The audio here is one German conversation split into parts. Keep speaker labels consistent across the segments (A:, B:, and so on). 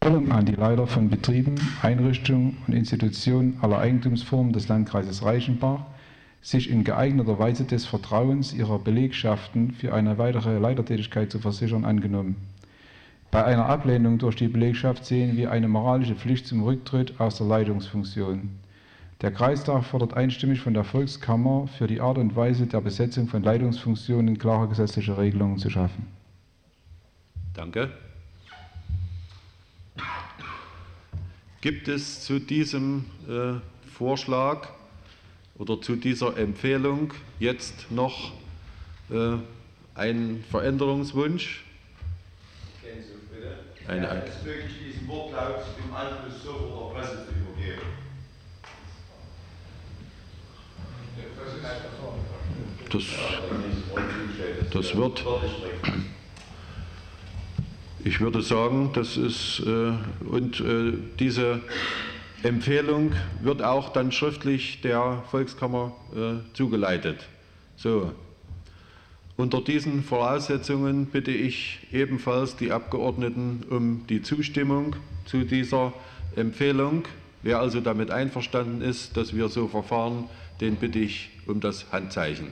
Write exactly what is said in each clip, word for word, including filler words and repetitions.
A: Appell an die Leiter von Betrieben, Einrichtungen und Institutionen aller Eigentumsformen des Landkreises Reichenbach, sich in geeigneter Weise des Vertrauens ihrer Belegschaften für eine weitere Leitertätigkeit zu versichern, angenommen. Bei einer Ablehnung durch die Belegschaft sehen wir eine moralische Pflicht zum Rücktritt aus der Leitungsfunktion. Der Kreistag fordert einstimmig von der Volkskammer, für die Art und Weise der Besetzung von Leitungsfunktionen klare gesetzliche Regelungen zu schaffen.
B: Danke. Gibt es zu diesem äh, Vorschlag oder zu dieser Empfehlung jetzt noch äh, einen Veränderungswunsch? Eine
C: ja, es ist möglich, diesen Wortlaut im Anschluss sofort der Presse zu übergeben.
B: Das, das wird, ich würde sagen, das ist, äh, und äh, diese Empfehlung wird auch dann schriftlich der Volkskammer äh, zugeleitet. So. Unter diesen Voraussetzungen bitte ich ebenfalls die Abgeordneten um die Zustimmung zu dieser Empfehlung. Wer also damit einverstanden ist, dass wir so verfahren, den bitte ich um das Handzeichen.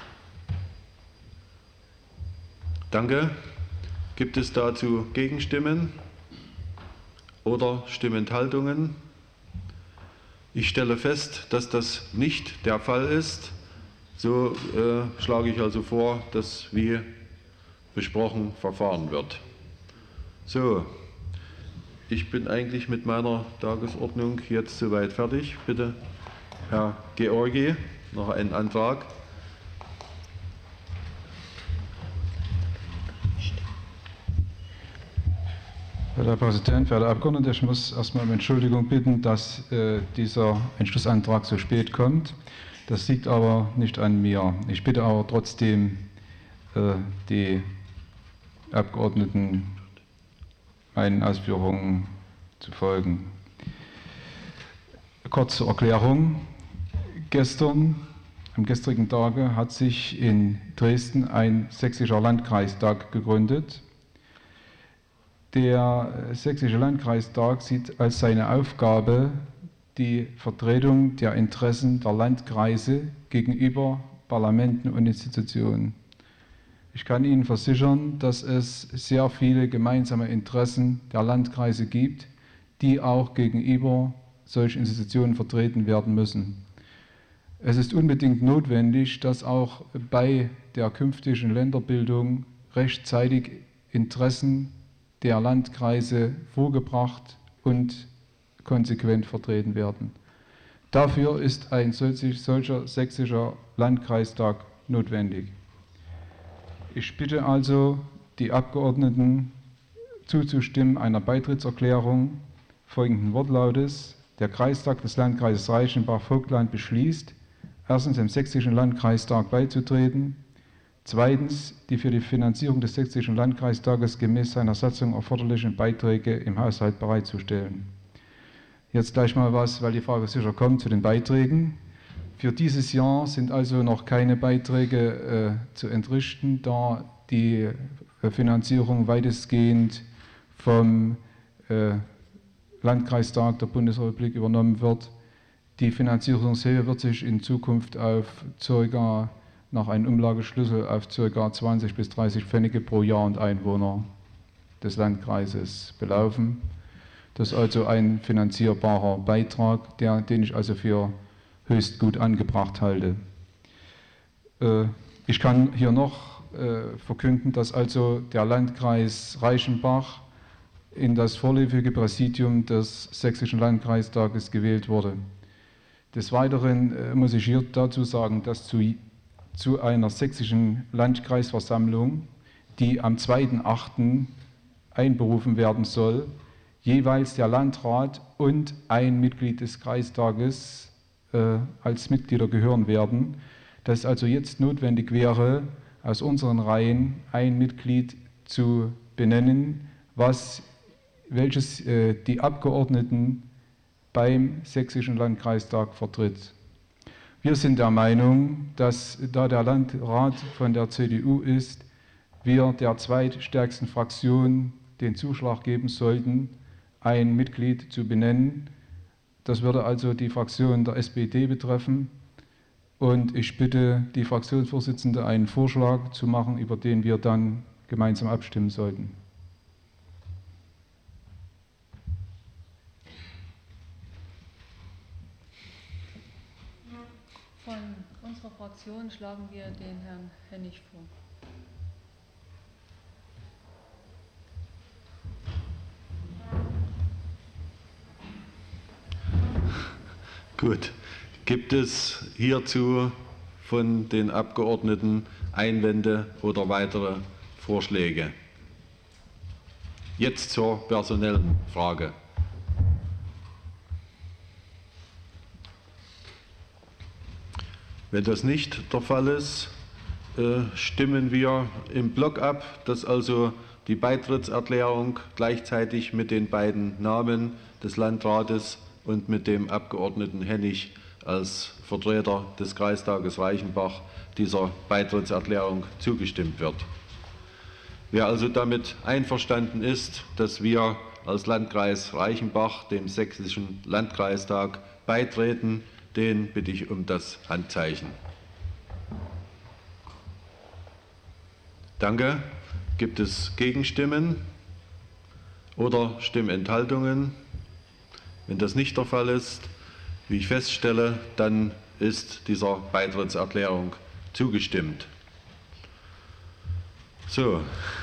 B: Danke. Gibt es dazu Gegenstimmen oder Stimmenthaltungen? Ich stelle fest, dass das nicht der Fall ist. So äh, schlage ich also vor, dass wie besprochen verfahren wird. So, ich bin eigentlich mit meiner Tagesordnung jetzt soweit fertig. Bitte, Herr Georgi, noch einen Antrag.
A: Herr Präsident, verehrte Abgeordnete, ich muss erstmal um Entschuldigung bitten, dass äh, dieser Entschlussantrag so spät kommt. Das liegt aber nicht an mir. Ich bitte aber trotzdem äh, die Abgeordneten, meinen Ausführungen zu folgen. Kurz zur Erklärung. Gestern, am gestrigen Tage, hat sich in Dresden ein sächsischer Landkreistag gegründet. Der sächsische Landkreistag sieht als seine Aufgabe die Vertretung der Interessen der Landkreise gegenüber Parlamenten und Institutionen. Ich kann Ihnen versichern, dass es sehr viele gemeinsame Interessen der Landkreise gibt, die auch gegenüber solchen Institutionen vertreten werden müssen. Es ist unbedingt notwendig, dass auch bei der künftigen Länderbildung rechtzeitig Interessen der Landkreise vorgebracht und konsequent vertreten werden. Dafür ist ein solcher sächsischer Landkreistag notwendig. Ich bitte also die Abgeordneten zuzustimmen einer Beitrittserklärung folgenden Wortlautes: Der Kreistag des Landkreises Reichenbach-Vogtland beschließt, erstens dem sächsischen Landkreistag beizutreten, zweitens die für die Finanzierung des sächsischen Landkreistages gemäß seiner Satzung erforderlichen Beiträge im Haushalt bereitzustellen. Jetzt gleich mal was, weil die Frage sicher kommt, zu den Beiträgen. Für dieses Jahr sind also noch keine Beiträge äh, zu entrichten, da die äh, Finanzierung weitestgehend vom äh, Landkreistag der Bundesrepublik übernommen wird. Die Finanzierungshöhe wird sich in Zukunft auf ca. nach einem Umlageschlüssel auf ca. zwanzig bis dreißig Pfennige pro Jahr und Einwohner des Landkreises belaufen. Das ist also ein finanzierbarer Beitrag, der, den ich also für höchst gut angebracht halte. Äh, ich kann hier noch äh, verkünden, dass also der Landkreis Reichenbach in das vorläufige Präsidium des sächsischen Landkreistages gewählt wurde. Des Weiteren äh, muss ich hier dazu sagen, dass zu, zu einer sächsischen Landkreisversammlung, die am zweiten achten einberufen werden soll, jeweils der Landrat und ein Mitglied des Kreistages äh, als Mitglieder gehören werden, dass es also jetzt notwendig wäre, aus unseren Reihen ein Mitglied zu benennen, was, welches äh, die Abgeordneten beim sächsischen Landkreistag vertritt. Wir sind der Meinung, dass, da der Landrat von der C D U ist, wir der zweitstärksten Fraktion den Zuschlag geben sollten, ein Mitglied zu benennen. Das würde also die Fraktion der S P D betreffen. Und ich bitte die Fraktionsvorsitzende, einen Vorschlag zu machen, über den wir dann gemeinsam abstimmen sollten.
D: Von unserer Fraktion schlagen wir den Herrn Hennig vor.
B: Gut. Gibt es hierzu von den Abgeordneten Einwände oder weitere Vorschläge? Jetzt zur personellen Frage. Wenn das nicht der Fall ist, äh, stimmen wir im Block ab, dass also die Beitrittserklärung gleichzeitig mit den beiden Namen des Landrates und mit dem Abgeordneten Hennig als Vertreter des Kreistages Reichenbach dieser Beitrittserklärung zugestimmt wird. Wer also damit einverstanden ist, dass wir als Landkreis Reichenbach dem Sächsischen Landkreistag beitreten, den bitte ich um das Handzeichen. Danke. Gibt es Gegenstimmen oder Stimmenthaltungen? Wenn das nicht der Fall ist, wie ich feststelle, dann ist dieser Beitrittserklärung zugestimmt. So.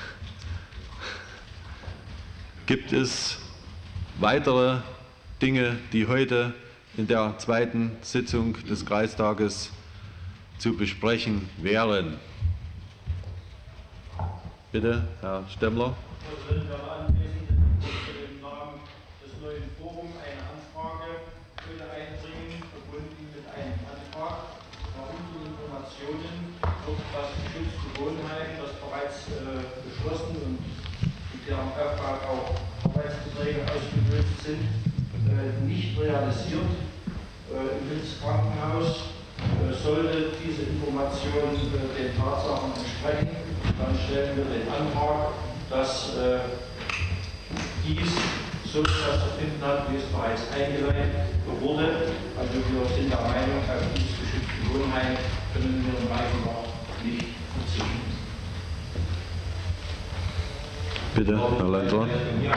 B: Gibt es weitere Dinge, die heute in der zweiten Sitzung des Kreistages zu besprechen wären? Bitte, Herr Stemmler.
E: deren Auftrag auch Arbeitsbeträge ausgelöst sind, äh, nicht realisiert. Äh, Im Linz Krankenhaus äh, sollte diese Information äh, den Tatsachen entsprechen. Dann stellen wir den Antrag, dass äh, dies so stattfinden hat, wie es bereits eingeleitet wurde. Also wir sind der Meinung, auf dieses geschützte Wohnheim können wir in Reichenbach nicht verzichten.
B: Bitte, Herr Landrat.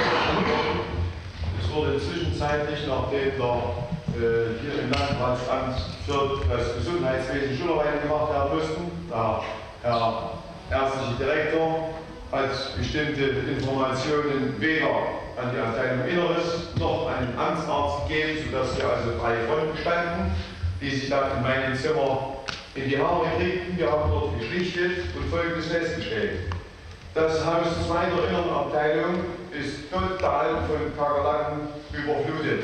C: Es wurde zwischenzeitlich, nachdem der äh, hier im Landratsamt für das Gesundheitswesen Schularbeit gemacht werden mussten, der Herr ärztliche Direktor hat bestimmte Informationen weder an die Abteilung Inneres noch an den Amtsarzt gegeben, sodass wir also drei Fronten standen, die sich dann in meinem Zimmer in die Haare kriegten. Wir haben dort geschlichtet und Folgendes festgestellt. Das Haus zweiter inneren Abteilung ist total von Kakerlaken überflutet.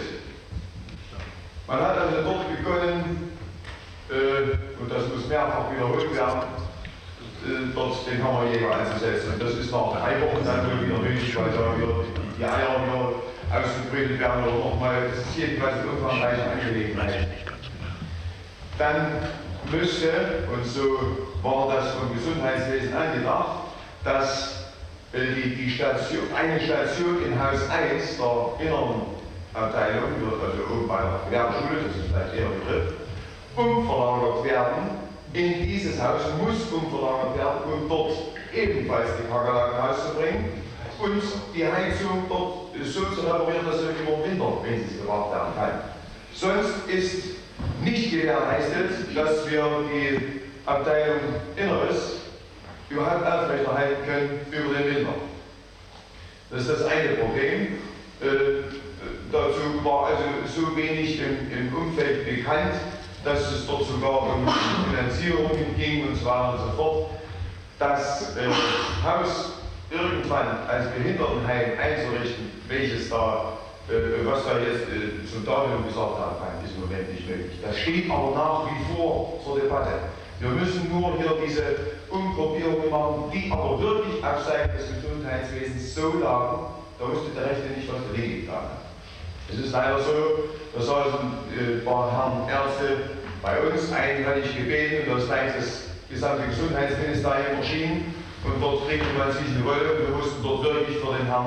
C: Man hat also dort begonnen, äh, und das muss mehrfach wiederholt werden, äh, dort den Hammerjäger einzusetzen. Und das ist nach drei Wochen dann wohl wieder nötig, weil da wieder die, die Eier wieder ausgebrütet werden oder nochmal. Das ist jedenfalls eine umfangreiche Angelegenheit. Dann müsste, und so war das vom Gesundheitswesen angedacht, dass äh, die, die Station, eine Station in Haus eins der inneren Abteilung, also oben bei der Gewerbeschule, das ist vielleicht eher Begriff, umverlagert werden. In dieses Haus muss umverlagert werden, um dort ebenfalls die Kakerlaken rauszubringen und die Heizung dort so zu reparieren, dass sie über den Winter wenigstens gemacht werden kann. Sonst ist nicht gewährleistet, dass wir die Abteilung Inneres überhaupt aufrechterhalten können über den Winter. Das ist das eine Problem. Äh, dazu war also so wenig im, im Umfeld bekannt, dass es dort sogar um Finanzierungen ging und so weiter und so fort. Das äh, Haus irgendwann als Behindertenheim einzurichten, welches da, äh, was da jetzt äh, zum Datum gesagt haben kann, ist im Moment nicht möglich. Das steht aber nach wie vor zur Debatte. Wir müssen nur hier diese Umgruppierungen machen, die aber wirklich auf Seiten des Gesundheitswesens so lagen, da wusste der Rechte nicht, was dagegen getan hat. Es ist leider so, da saßen äh, ein paar Herren Ärzte bei uns, einen hatte ich gebeten und das gleich das gesamte Gesundheitsministerium erschienen und dort regte man sich eine Rolle und wir mussten dort wirklich für den Herrn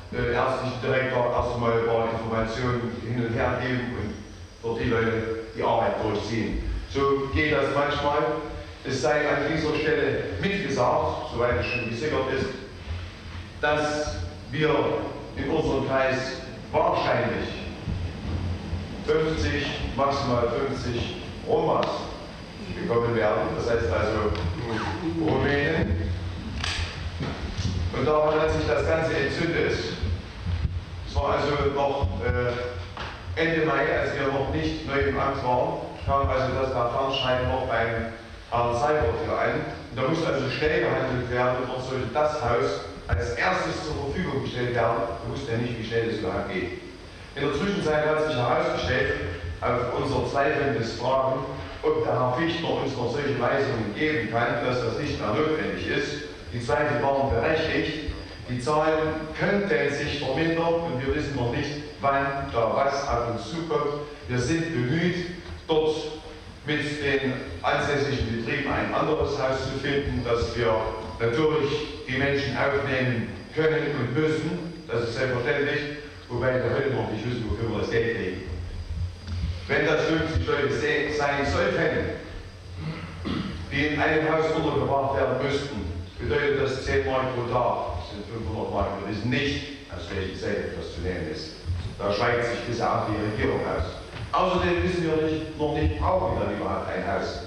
C: äh, ärztlichen Direktor erstmal ein paar Informationen hin und her geben und dort die Leute die Arbeit durchziehen. So geht das manchmal. Es sei an dieser Stelle mitgesagt, soweit es schon gesichert ist, dass wir in unserem Kreis wahrscheinlich fünfzig, maximal fünfzig Romas bekommen werden, das heißt also Rumänen. Und daran hat sich das Ganze entzündet. Es war also noch äh, Ende Mai, als wir noch nicht neu im Amt waren, kam also das Verfahrensschreiben noch beim Herrn Seibert hier ein. Und da musste also schnell gehandelt werden und sollte das Haus als erstes zur Verfügung gestellt werden. Wir wussten ja nicht, wie schnell es überhaupt geht. In der Zwischenzeit hat sich herausgestellt, auf unser zweifelndes Fragen, ob der Herr Fichtner uns noch solche Weisungen geben kann, dass das nicht mehr notwendig ist. Die Zweifel waren berechtigt. Die Zahlen könnten sich vermindern und wir wissen noch nicht, wann da was auf uns zukommt. Wir sind bemüht, dort mit den ansässigen Betrieben ein anderes Haus zu finden, dass wir natürlich die Menschen aufnehmen können und müssen. Das ist selbstverständlich, wobei wir heute noch nicht wissen, wofür wir das Geld kriegen. Wenn das fünfzig Leute sein sollten, die in einem Haus untergebracht werden müssten, bedeutet das zehn Mark pro Tag, das sind fünfhundert Mark. Wir wissen nicht, aus welcher Seite das zu nehmen ist. Da schweigt sich bisher auch die Regierung aus. Außerdem wissen wir nicht, noch nicht, brauchen wir dann überhaupt ein Haus.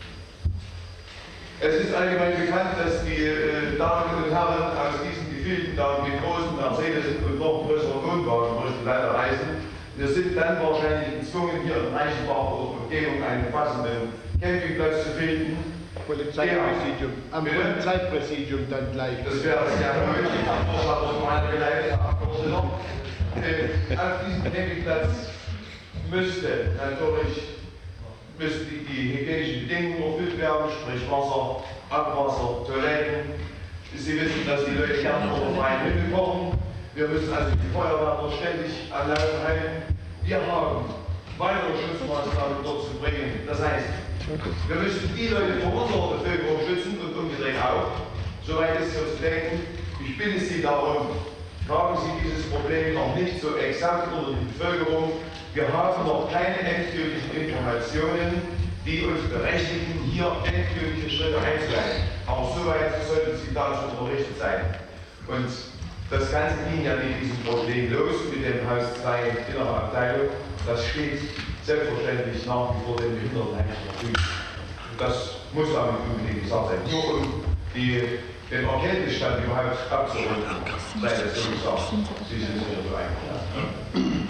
C: Es ist allgemein bekannt, dass die äh, Damen und Herren aus diesen Gefilden da mit großen Mercedes und noch größeren Wohnwagen durch die Länder reisen. Wir sind dann wahrscheinlich gezwungen, hier in Reichenbach oder Umgebung einen passenden Campingplatz zu finden.
F: Polizeipräsidium. Am Polizeipräsidium dann gleich.
C: Das wäre sehr möglich, das hat doch meine geleitet, äh, auf diesem Campingplatz müsste natürlich müssten die, die hygienischen Bedingungen erfüllt werden, sprich Wasser, Abwasser, Toiletten. Sie wissen, dass die Leute gerne unter freiem Himmel kochen. Wir müssen also die Feuerwehr ständig am Laufen halten. Wir haben weitere Schutzmaßnahmen dort zu bringen. Das heißt, wir müssen die Leute vor unserer Bevölkerung schützen und umgedreht auch. Soweit ist es zu denken. Ich bitte Sie darum, tragen Sie dieses Problem noch nicht so exakt unter die Bevölkerung. Wir haben noch keine endgültigen Informationen, die uns berechtigen, hier endgültige Schritte einzuleiten. Aber soweit sollten Sie dazu unterrichtet sein. Und das Ganze ging ja mit diesem Problem los, mit dem Haus zwei innerer Abteilung. Das steht selbstverständlich nach wie vor den Behindertenheim zur Verfügung. Das muss aber nicht unbedingt gesagt sein. Nur um die, den Erkenntnisstand überhaupt abzurunden, sei das so gesagt. Sie sind hier so eingeladen.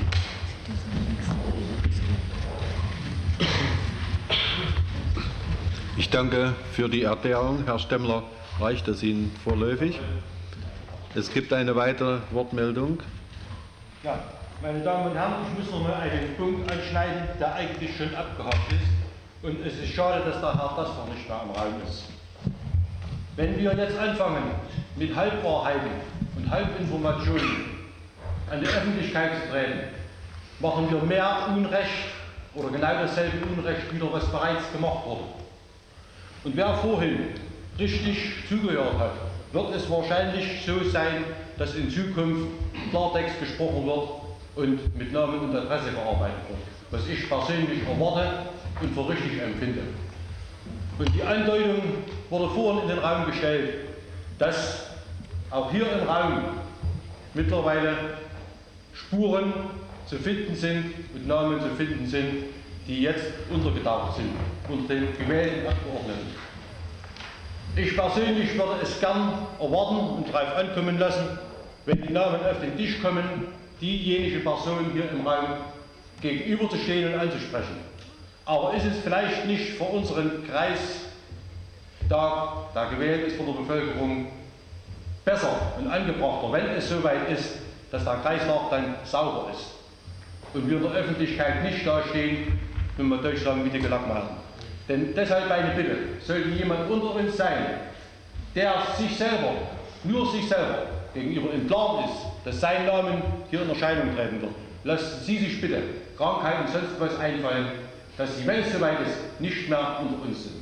B: Ich danke für die Erklärung. Herr Stemmler, reicht es Ihnen vorläufig? Es gibt eine weitere Wortmeldung.
E: Ja, meine Damen und Herren, ich muss noch mal einen Punkt anschneiden, der eigentlich schon abgehakt ist. Und es ist schade, dass der Herr Dassler nicht mehr im Raum ist. Wenn wir jetzt anfangen, mit Halbwahrheiten und Halbinformationen an die Öffentlichkeit zu treten, machen wir mehr Unrecht oder genau dasselbe Unrecht wieder, was bereits gemacht wurde. Und wer vorhin richtig zugehört hat, wird es wahrscheinlich so sein, dass in Zukunft Klartext gesprochen wird und mit Namen und Adresse gearbeitet wird, was ich persönlich erwarte und für richtig empfinde. Und die Andeutung wurde vorhin in den Raum gestellt, dass auch hier im Raum mittlerweile Spuren zu finden sind und Namen zu finden sind, die jetzt untergetaucht sind unter den gewählten Abgeordneten. Ich persönlich würde es gern erwarten und darauf ankommen lassen, wenn die Namen auf den Tisch kommen, diejenige Person hier im Raum gegenüberzustehen und anzusprechen. Aber ist es vielleicht nicht für unseren Kreistag, der gewählt ist von der Bevölkerung, besser und angebrachter, wenn es soweit ist, dass der Kreistag dann sauber ist und wir in der Öffentlichkeit nicht dastehen, wenn wir Deutschland wieder gelackt machen. Denn deshalb meine Bitte, sollte jemand unter uns sein, der sich selber, nur sich selber gegenüber im Klaren ist, dass sein Name hier in Erscheinung treten wird, lassen Sie sich bitte Krankheit und sonst was einfallen, dass Sie, wenn es soweit ist, nicht mehr unter uns sind.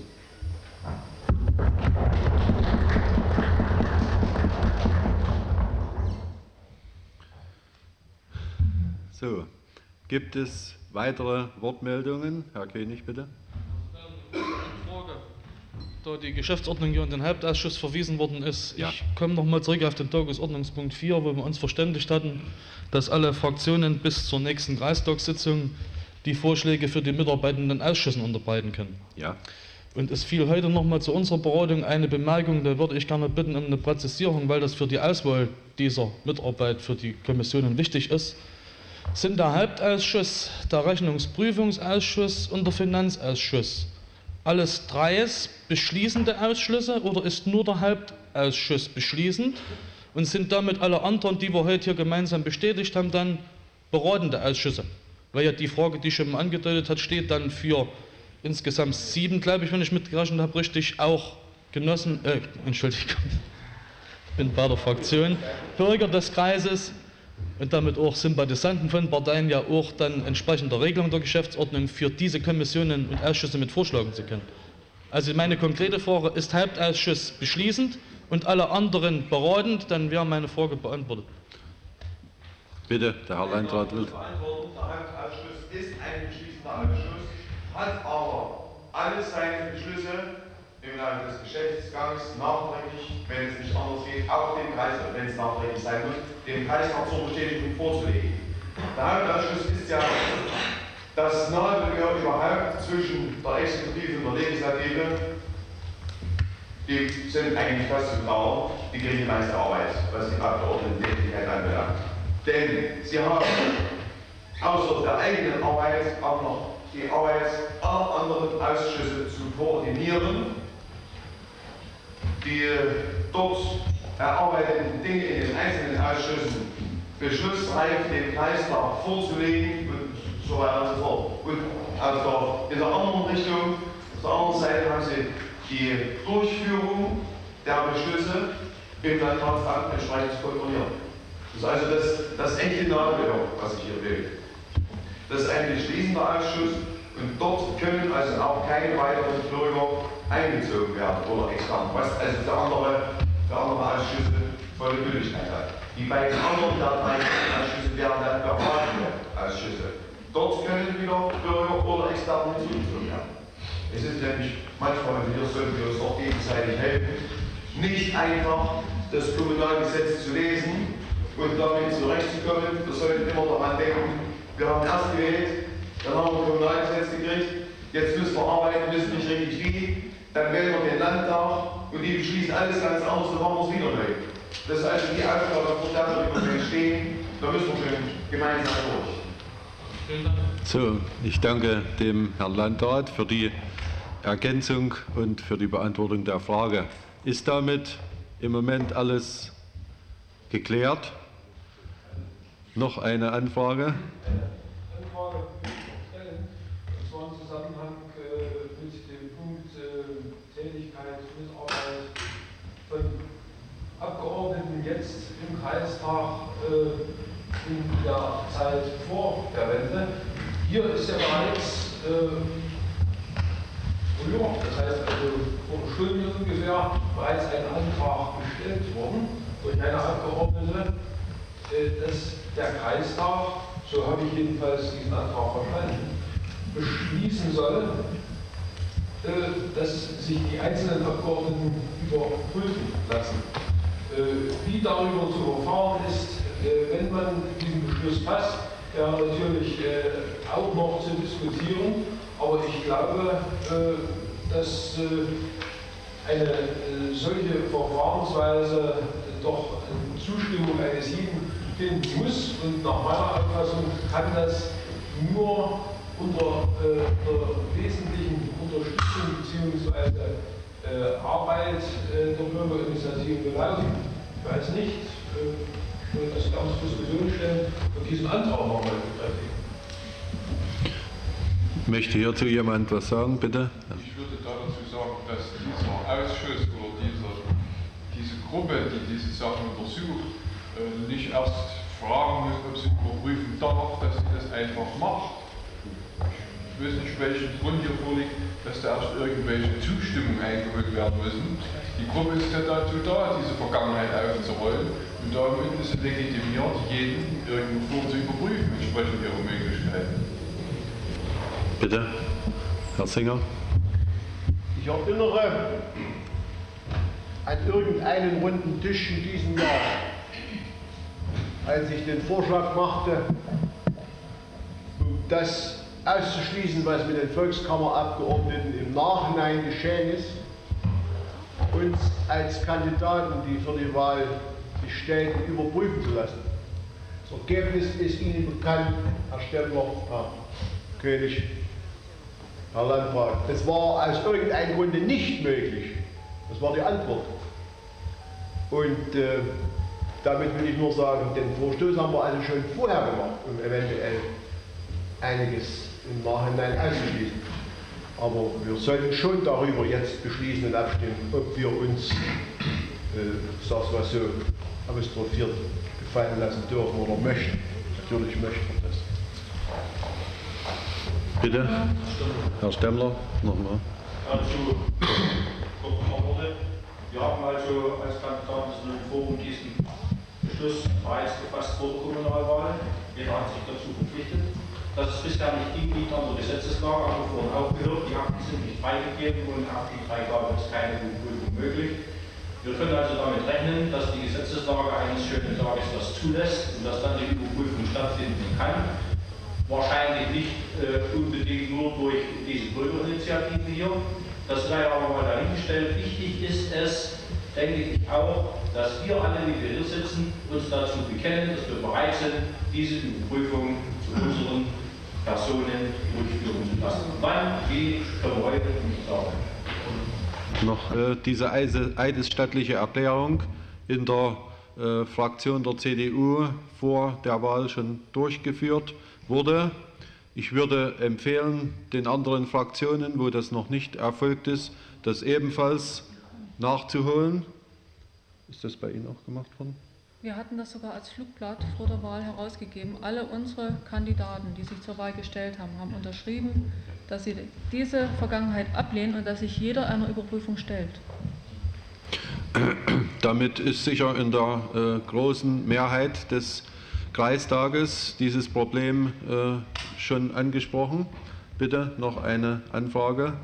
B: So, gibt es weitere Wortmeldungen? Herr König, bitte.
G: Da die Geschäftsordnung hier in den Hauptausschuss verwiesen worden ist,
B: Ja.
G: ich komme noch mal zurück auf den Tagesordnungspunkt vier, wo wir uns verständigt hatten, dass alle Fraktionen bis zur nächsten Kreistagssitzung die Vorschläge für die mitarbeitenden Ausschüssen unterbreiten können.
B: Ja.
G: Und es fiel heute noch mal zu unserer Beratung eine Bemerkung, da würde ich gerne bitten um eine Präzisierung, weil das für die Auswahl dieser Mitarbeit für die Kommissionen wichtig ist. Sind der Hauptausschuss, der Rechnungsprüfungsausschuss und der Finanzausschuss alles dreis beschließende Ausschüsse oder ist nur der Hauptausschuss beschließend und sind damit alle anderen, die wir heute hier gemeinsam bestätigt haben, dann beratende Ausschüsse? Weil ja die Frage, die schon mal angedeutet hat, steht dann für insgesamt sieben, glaube ich, wenn ich mitgerechnet habe, richtig, auch Genossen, äh, Entschuldigung, ich bin bei der Fraktion, Bürger des Kreises und damit auch Sympathisanten von Parteien ja auch dann entsprechend der Regelung der Geschäftsordnung für diese Kommissionen und Ausschüsse mit vorschlagen zu können. Also meine konkrete Frage, ist Hauptausschuss beschließend und alle anderen beratend, dann wäre meine Frage beantwortet.
B: Bitte, der Herr Landrat will.
C: Der Hauptausschuss ist ein beschließender Ausschuss, hat aber alle seine Beschlüsse im Laufe des Geschäftsgangs nachträglich, wenn es nicht anders geht, auch dem Kreis, wenn es nachträglich sein muss, dem Kreistag zur Bestätigung vorzulegen. Der Hauptausschuss ist ja das Nadelöhr überhaupt zwischen der Exekutive und der Legislative. Die sind eigentlich fast zu bedauern, die kriegen die meiste Arbeit, was die Abgeordnetentätigkeit anbelangt. Denn sie haben außer der eigenen Arbeit auch noch die Arbeit aller anderen Ausschüsse zu koordinieren, die dort erarbeiteten Dinge in den einzelnen Ausschüssen beschlussreif dem Kreistag vorzulegen und so weiter und so fort. Und auf der, in der anderen Richtung, auf der anderen Seite haben sie die Durchführung der Beschlüsse im Landratsamt entsprechend zu kontrollieren. Das ist also das, das echte Nadelöhr, was ich hier will. Das ist ein beschließender Ausschuss und dort können also auch keine weiteren Bürger eingezogen werden oder extern, was also für andere, für andere Ausschüsse volle Gültigkeit hat. Die beiden anderen Ausschüsse wären dann beratende Ausschüsse. Dort können wieder Bürger oder externe hinzugezogen werden. Es ist nämlich manchmal, wenn wir sollten wir uns auch gegenseitig helfen, nicht einfach das Kommunalgesetz zu lesen und damit zurechtzukommen. Wir sollten immer daran denken, wir haben erst gewählt, dann haben wir ein Kommunalgesetz gekriegt, jetzt müssen wir arbeiten, wissen nicht richtig wie, dann wählen wir den Landtag und die beschließen alles ganz anders, dann machen wir es wieder neu. Das ist also die Aufgabe, vor der wir im Moment stehen, da müssen wir schon gemeinsam durch.
B: So, ich danke dem Herrn Landrat für die Ergänzung und für die Beantwortung der Frage. Ist damit im Moment alles geklärt? Noch eine Anfrage?
H: Anfrage stellen. Das war im Zusammenhang äh, mit dem Punkt äh, Tätigkeit, Mitarbeit von Abgeordneten jetzt im Kreistag äh, in der Zeit vor der Wende. Hier ist ja bereits äh, früher, das heißt also vor einer Stunde ungefähr, bereits ein Antrag gestellt worden durch eine Abgeordnete, äh, dass der Kreistag, so habe ich jedenfalls diesen Antrag verstanden, beschließen soll, äh, dass sich die einzelnen Abgeordneten überprüfen lassen. Äh, wie darüber zu verfahren ist, äh, wenn man diesen Beschluss fasst, ja natürlich äh, auch noch zu diskutieren, aber ich glaube, äh, dass äh, eine äh, solche Verfahrensweise doch eine Zustimmung eines jeden finden muss und nach meiner Auffassung kann das nur unter äh, der wesentlichen Unterstützung bzw. Äh, Arbeit äh, der Bürgerinitiative laufen. Ich weiß nicht, äh, ich würde das gerne zur Diskussion stellen und diesen Antrag nochmal bekräftigen.
B: Möchte hierzu jemand was sagen, bitte?
I: Ich würde dazu sagen, dass dieser Ausschuss oder diese, diese Gruppe, die diese Sachen untersucht, äh, nicht erst fragen muss, ob sie überprüfen darf, dass sie das einfach macht. Ich weiß nicht, welchen Grund hier vorliegt, dass da erst irgendwelche Zustimmungen eingeholt werden müssen. Die Gruppe ist ja dazu da, diese Vergangenheit aufzurollen und damit ist es legitimiert, jeden irgendwo zu überprüfen, entsprechend ihrer Möglichkeiten.
B: Bitte, Herr Singer.
F: Ich erinnere an irgendeinen runden Tisch in diesem Jahr, als ich den Vorschlag machte, um das auszuschließen, was mit den Volkskammerabgeordneten im Nachhinein geschehen ist, uns als Kandidaten, die für die Wahl sich stellen, überprüfen zu lassen. Das Ergebnis ist Ihnen bekannt, Herr Stemmler, Herr König, Herr Landrat. Es war aus irgendeinem Grunde nicht möglich. Das war die Antwort. Und äh, damit will ich nur sagen, den Vorstoß haben wir also schon vorher gemacht, um eventuell einiges im Nachhinein auszuschließen. Aber wir sollten schon darüber jetzt beschließen und abstimmen, ob wir uns, äh, sag's mal so, apostrophiert gefallen lassen dürfen oder möchten. Natürlich möchten wir das.
B: Bitte, Herr Stemmler, nochmal.
E: Also, kurz ein paar Worte. Wir haben also als Kandidaten des neuen Forum diesen Beschluss bereits gefasst vor der Kommunalwahl. Jeder hat sich dazu verpflichtet. Dass es bisher nicht ging, liegt an der Gesetzeslage, haben wir vorhin auch gehört. Die Akten sind nicht freigegeben und ab die Freigabe ist keine Überprüfung möglich. Wir können also damit rechnen, dass die Gesetzeslage eines schönen Tages das zulässt und dass dann die Überprüfung stattfinden kann. Wahrscheinlich nicht äh, unbedingt nur durch diese Bürgerinitiative hier. Das sei aber mal dahingestellt. Wichtig ist es, denke ich auch, dass wir alle, die wir hier sitzen, uns dazu bekennen, dass wir bereit sind, diese Überprüfung zu unseren Personen durchführen zu lassen. Wann, wie, können wir heute nicht sagen.
B: Noch äh, diese eidesstattliche Erklärung in der äh, Fraktion der C D U vor der Wahl schon durchgeführt wurde. Ich würde empfehlen, den anderen Fraktionen, wo das noch nicht erfolgt ist, das ebenfalls nachzuholen. Ist das bei Ihnen auch gemacht worden?
D: Wir hatten das sogar als Flugblatt vor der Wahl herausgegeben. Alle unsere Kandidaten, die sich zur Wahl gestellt haben, haben unterschrieben, dass sie diese Vergangenheit ablehnen und dass sich jeder einer Überprüfung stellt.
B: Damit ist sicher in der äh, großen Mehrheit des Kreistages dieses Problem äh, schon angesprochen. Bitte noch eine Anfrage.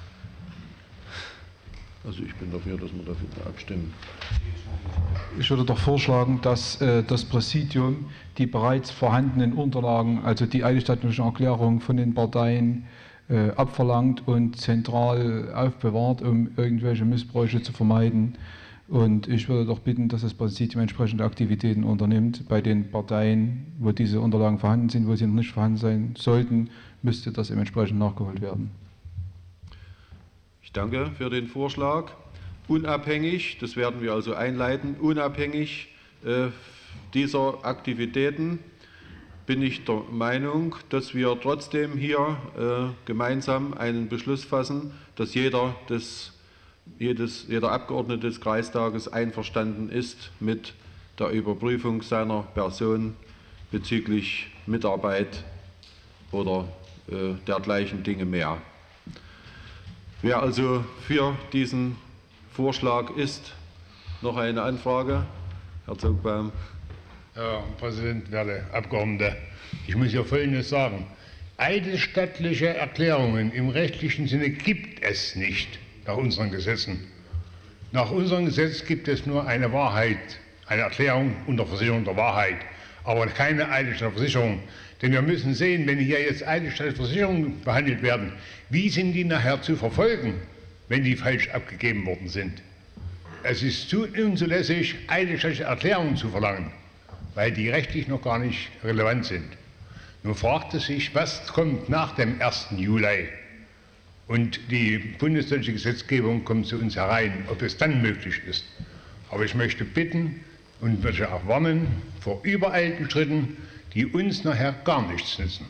B: Also ich bin dafür, dass wir dafür abstimmen.
A: Ich würde doch vorschlagen, dass äh, das Präsidium die bereits vorhandenen Unterlagen, also die eidesstattlichen Erklärungen von den Parteien, äh, abverlangt und zentral aufbewahrt, um irgendwelche Missbräuche zu vermeiden. Und ich würde doch bitten, dass das Präsidium entsprechende Aktivitäten unternimmt. Bei den Parteien, wo diese Unterlagen vorhanden sind, wo sie noch nicht vorhanden sein sollten, müsste das entsprechend nachgeholt werden.
B: Ich danke für den Vorschlag. Unabhängig, das werden wir also einleiten, unabhängig äh, dieser Aktivitäten bin ich der Meinung, dass wir trotzdem hier äh, gemeinsam einen Beschluss fassen, dass jeder, des, jedes, jeder Abgeordnete des Kreistages einverstanden ist mit der Überprüfung seiner Person bezüglich Mitarbeit oder äh, dergleichen Dinge mehr. Wer also für diesen Vorschlag ist, noch eine Anfrage? Herr Zogbaum.
J: Herr Präsident, werte Abgeordnete, ich muss ja Folgendes sagen. Eidesstattliche Erklärungen im rechtlichen Sinne gibt es nicht nach unseren Gesetzen. Nach unserem Gesetz gibt es nur eine Wahrheit, eine Erklärung unter Versicherung der Wahrheit, aber keine eidesstattliche Versicherung. Denn wir müssen sehen, wenn hier jetzt eidesstattliche Versicherungen behandelt werden, wie sind die nachher zu verfolgen, wenn die falsch abgegeben worden sind? Es ist zu unzulässig, eidesstattliche Erklärungen zu verlangen, weil die rechtlich noch gar nicht relevant sind. Nun fragt es sich, was kommt nach dem ersten Juli? Und die bundesdeutsche Gesetzgebung kommt zu uns herein, ob es dann möglich ist. Aber ich möchte bitten und möchte auch warnen vor übereilten Schritten, die uns nachher gar nichts nützen.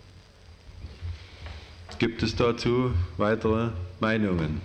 B: Gibt es dazu weitere Meinungen?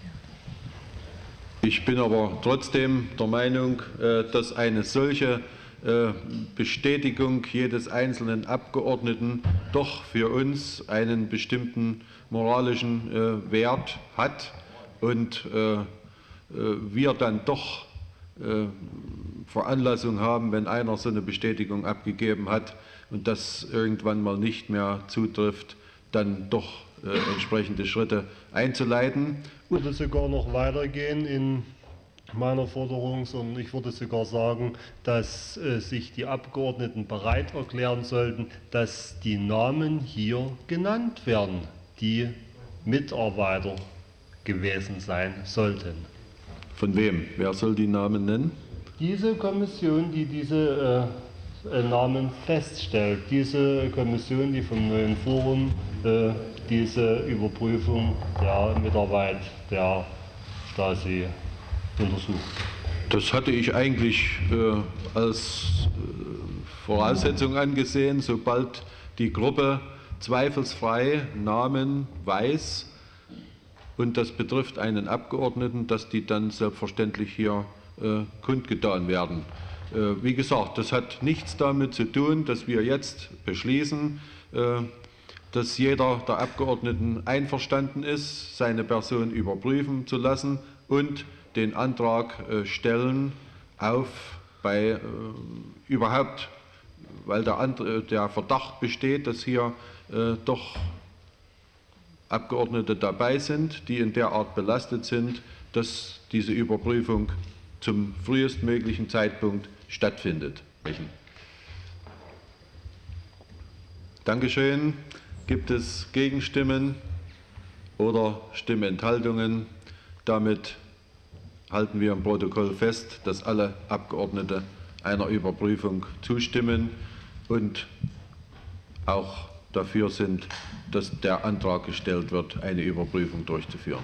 B: Ich bin aber trotzdem der Meinung, dass eine solche Bestätigung jedes einzelnen Abgeordneten doch für uns einen bestimmten moralischen Wert hat und wir dann doch Veranlassung haben, wenn einer so eine Bestätigung abgegeben hat und das irgendwann mal nicht mehr zutrifft, dann doch entsprechende Schritte einzuleiten.
K: Ich würde sogar noch weitergehen in meiner Forderung, sondern ich würde sogar sagen, dass äh, sich die Abgeordneten bereit erklären sollten, dass die Namen hier genannt werden, die Mitarbeiter gewesen sein sollten.
B: Von wem? Wer soll die Namen nennen?
K: Diese Kommission, die diese äh, Namen feststellt, diese Kommission, die vom neuen Forum äh, diese Überprüfung der Mitarbeit der Stasi untersucht.
B: Das hatte ich eigentlich äh, als äh, Voraussetzung angesehen, sobald die Gruppe zweifelsfrei Namen weiß, und das betrifft einen Abgeordneten, dass die dann selbstverständlich hier äh, kundgetan werden. Äh, wie gesagt, das hat nichts damit zu tun, dass wir jetzt beschließen, äh, dass jeder der Abgeordneten einverstanden ist, seine Person überprüfen zu lassen und den Antrag äh, stellen auf bei äh, überhaupt, weil der, andere, der Verdacht besteht, dass hier äh, doch Abgeordnete dabei sind, die in der Art belastet sind, dass diese Überprüfung zum frühestmöglichen Zeitpunkt stattfindet. Dankeschön. Gibt es Gegenstimmen oder Stimmenthaltungen? Damit halten wir im Protokoll fest, dass alle Abgeordnete einer Überprüfung zustimmen und auch dafür sind, dass der Antrag gestellt wird, eine Überprüfung durchzuführen.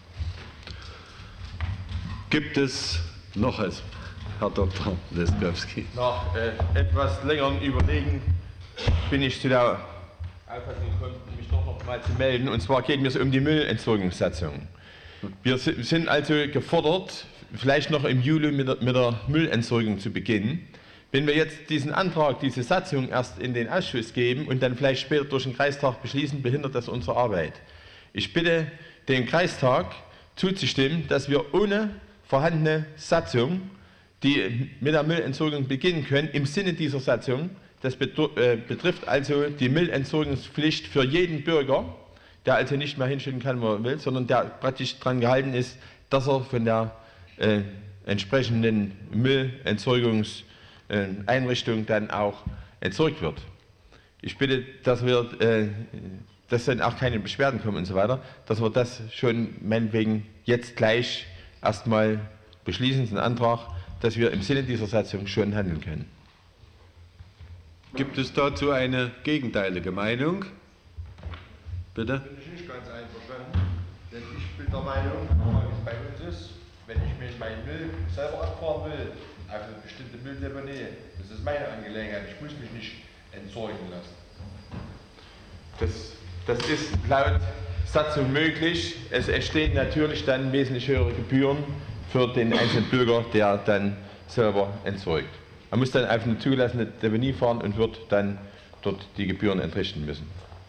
B: Gibt es noch etwas, Herr Doktor Leskowski?
L: Nach äh, etwas längerem Überlegen bin ich zu der Auffassung gekommen, mich doch noch mal zu melden. Und zwar geht es um die Müllentsorgungssatzung. Wir sind also gefordert, vielleicht noch im Juli mit der, mit der Müllentsorgung zu beginnen. Wenn wir jetzt diesen Antrag, diese Satzung erst in den Ausschuss geben und dann vielleicht später durch den Kreistag beschließen, behindert das unsere Arbeit. Ich bitte den Kreistag zuzustimmen, dass wir ohne vorhandene Satzung, die mit der Müllentsorgung beginnen können, im Sinne dieser Satzung, das betrifft also die Müllentsorgungspflicht für jeden Bürger, der also nicht mehr hinschicken kann, wo er will, sondern der praktisch daran gehalten ist, dass er von der äh, entsprechenden Müllentsorgungs Einrichtung dann auch entsorgt wird. Ich bitte, dass wir, äh, dass dann auch keine Beschwerden kommen und so weiter, dass wir das schon meinetwegen jetzt gleich erstmal beschließen, den Antrag, dass wir im Sinne dieser Satzung schon handeln können.
B: Gibt es dazu eine gegenteilige Meinung? Bitte?
M: Bin ich nicht ganz einverstanden, denn ich bin der Meinung, wie es bei uns ist, wenn ich mir meinen Müll selber abfahren will, auf eine bestimmte Mülldeponie, das ist meine Angelegenheit, ich muss mich nicht entsorgen lassen.
L: Das, das ist laut Satzung möglich. Es entstehen natürlich dann wesentlich höhere Gebühren für den einzelnen Bürger, der dann selber entsorgt. Man muss dann auf eine zugelassene Deponie fahren und wird dann dort die Gebühren entrichten müssen.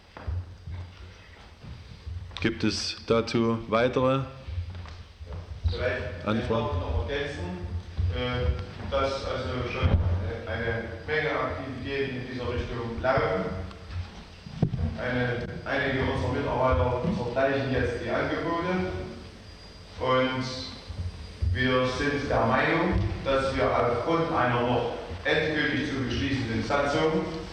B: Gibt es dazu weitere Antworten?
C: noch ergänzen, dass also schon eine Menge Aktivitäten in dieser Richtung laufen. Eine, einige unserer Mitarbeiter vergleichen jetzt die Angebote und wir sind der Meinung, dass wir aufgrund einer noch endgültig zu beschließenden Satzung